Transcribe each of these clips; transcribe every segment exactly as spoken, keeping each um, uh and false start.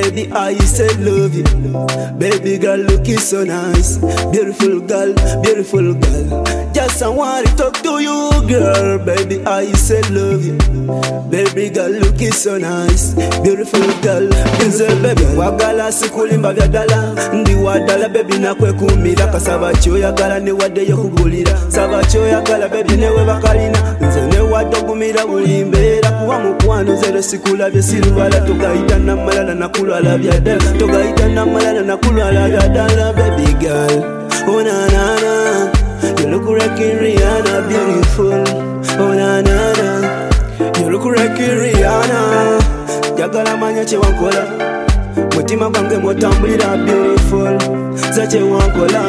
Baby, I say love you. Baby girl, looking so nice. Beautiful girl, beautiful girl. Just I want to talk to you, girl. Baby, I say love you. Baby girl, looking so nice. Beautiful girl, beautiful baby. Wagala sikulimba vya dala. Ndi wadala baby na kwe kumira. Kasaba choya gala ne wade yo kubulira. Saba choya gala baby newe bakalina. Nze ne wado kumira ulimbera. Kuwa mukwano zero sikula vya silubala. Togaita na malala na kulala vya dala. Togaita na malala na kulala vya dala. Baby girl, oh na na na. You look like Rihanna, beautiful. Oh na na na. You look like Rihanna. Jagala manya che wankola. Mutima gwange motambulira, beautiful. Zache wankola.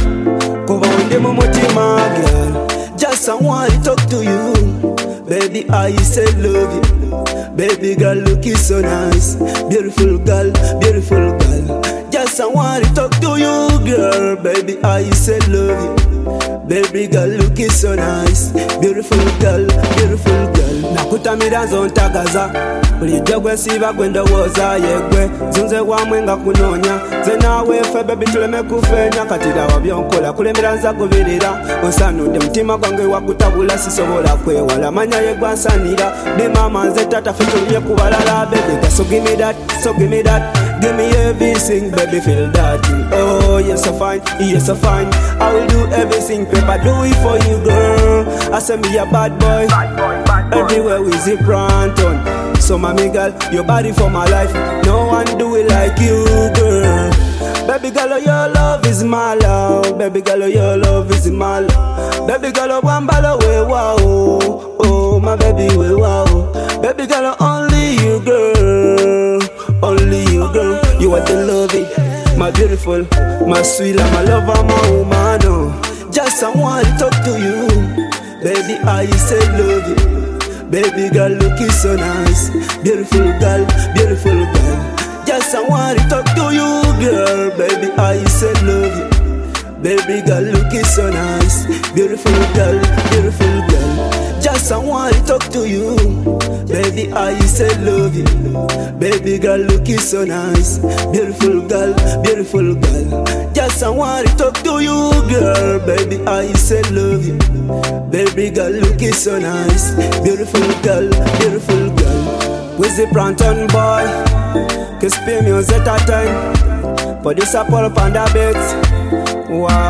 Kuba unde mu mutima, girl. Just I want to talk to you. Baby, I say love you. Baby girl, looking so nice. Beautiful girl, beautiful girl. Just I want to talk to you, girl. Baby, I say love you. Baby girl, looking so nice. Beautiful girl, beautiful girl. Nakutamira zontagaza. Bulijjo gwe siba gwe ndowooza yegwe. Zunze wamwe nga kunonya. Nze naawe ffe baby tuleme kufeenya. Katira wa byonkola kulembera nza goberera. Onsanudde mutima gwange wakutabula sisobola kwewala. Manya yegwa nsanira. Be mama nze tata ffe tulye ku balala. Baby so give me that, so give me that. Give me everything, baby, feel that. Oh, you're so fine, you're so fine. I will do everything, paper, do it for you, girl. I say me a bad boy, bad boy, bad boy. Everywhere we zip Branton. So, mommy girl, your body for my life. No one do it like you, girl. Baby girl, oh, your love is my love. Baby girl, oh, your love is my love. Baby girl, oh, wambalo we wow. Oh, my baby we wow. Baby girl, oh, only you, girl. Only you, girl, you are the love it. My beautiful, my sweet, my lover, my woman. Oh. Just I want to talk to you. Baby, I say love you. Baby girl, looking so nice. Beautiful girl, beautiful girl. Just I want to talk to you, girl. Baby, I say love you. Baby girl, looking so nice. Beautiful girl, beautiful girl. Just I want to talk to you. Baby, I say love you. Baby girl, looking so nice. Beautiful girl, beautiful girl. Just I want to talk to you, girl. Baby, I say love you. Baby girl, looking so nice. Beautiful girl, beautiful girl. With the Branton boy, que spin music at time. For this apple panda bit. Wow.